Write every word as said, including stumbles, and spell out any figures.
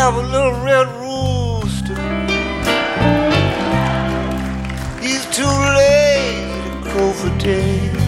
have a little red rooster. He's too lazy to crow for days.